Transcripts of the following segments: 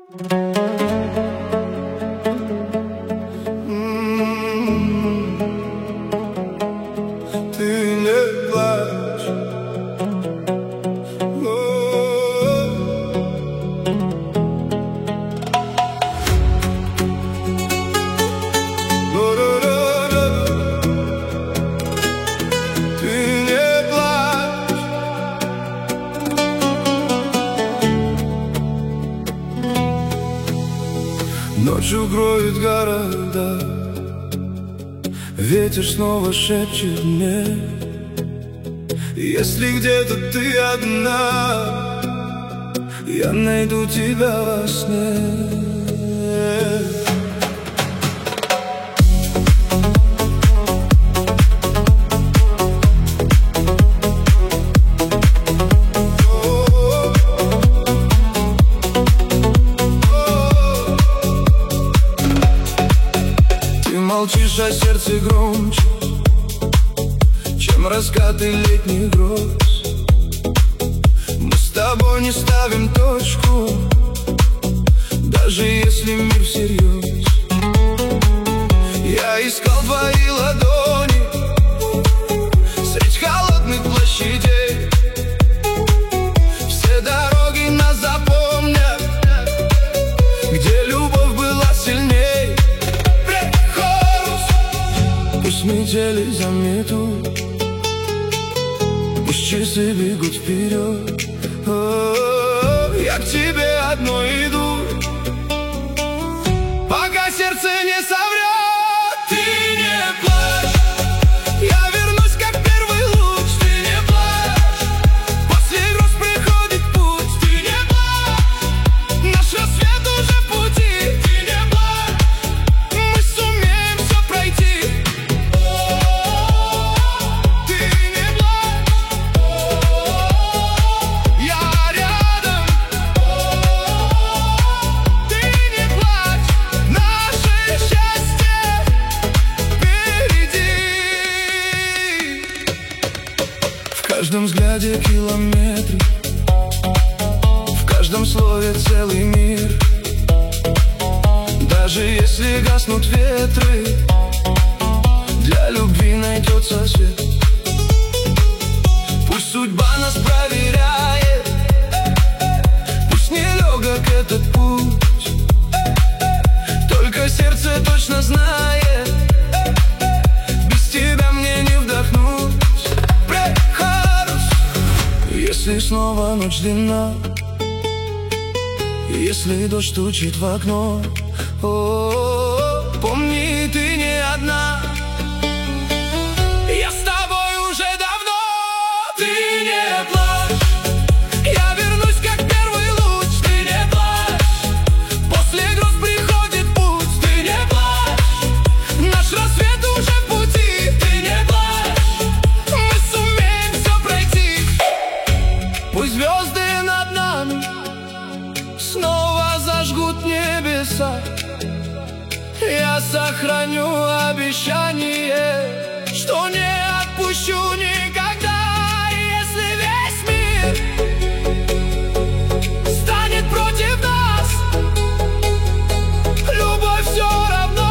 Ты не плачь. Ты не плачь. Ночью кроет города, ветер снова шепчет мне: если где-то ты одна, я найду тебя во сне. Ты молчишь, а сердце громче, чем раскаты летних гроз. Мы с тобой не ставим точку, даже если мир всерьез. Я искал твои ладони средь холодных площадей. Все дороги нас запомнят, где любовь была сильней. Пусть метели заметут, пусть часы бегут вперед. Я к тебе одной иду, пока сердце не соврет. Ты не плачь, я вернусь, как первый луч. Ты не плачь, после гроз приходит путь. Ты не плачь, наш рассвет уже в пути. Ты не плачь, мы сумеем все пройти. Ты не плачь, я рядом. Ты не плачь, наше счастье впереди. В каждом взгляде километры, в каждом слове целый мир. Даже если гаснут ветры, для любви найдется свет. Пусть судьба нас проверяет, пусть нелегок этот путь, только сердце точно знает, без тебя мне не вдохнуть. Если снова ночь длинна, если дождь стучит в окно, помни, ты не одна. Я с тобой уже давно. Ты не плачь, я вернусь, как первый луч. Ты не плачь, после гроз приходит путь. Ты не плачь, наш рассвет уже в пути. Ты не плачь, мы сумеем все пройти. Пусть звезды над нами снова зажгут небеса, я сохраню обещание, что не отпущу никогда. Если весь мир станет против нас, любовь все равно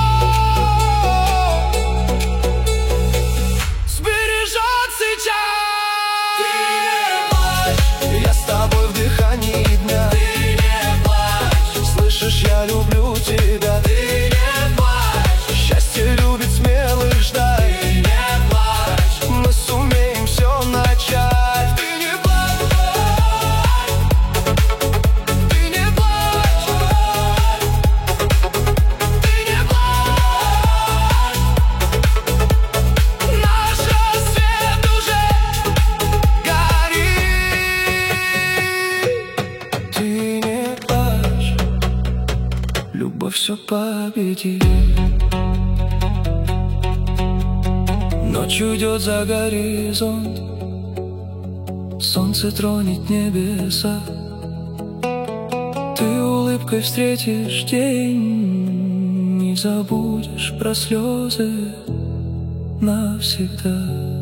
сбережет сейчас. Ты не плачь, я с тобой в дыхании дня. Ты не плачь, слышишь, я люблю тебя. Ты не плачь, счастье любит смелых ждать. Ты не плачь, мы сумеем все начать. Ты не плачь, ты не плачь, ты не плачь, наш рассвет уже горит. Ты не плачь, любовь все победит. Ночь уйдет за горизонт, солнце тронет небеса. Ты улыбкой встретишь день, не забудешь про слезы навсегда.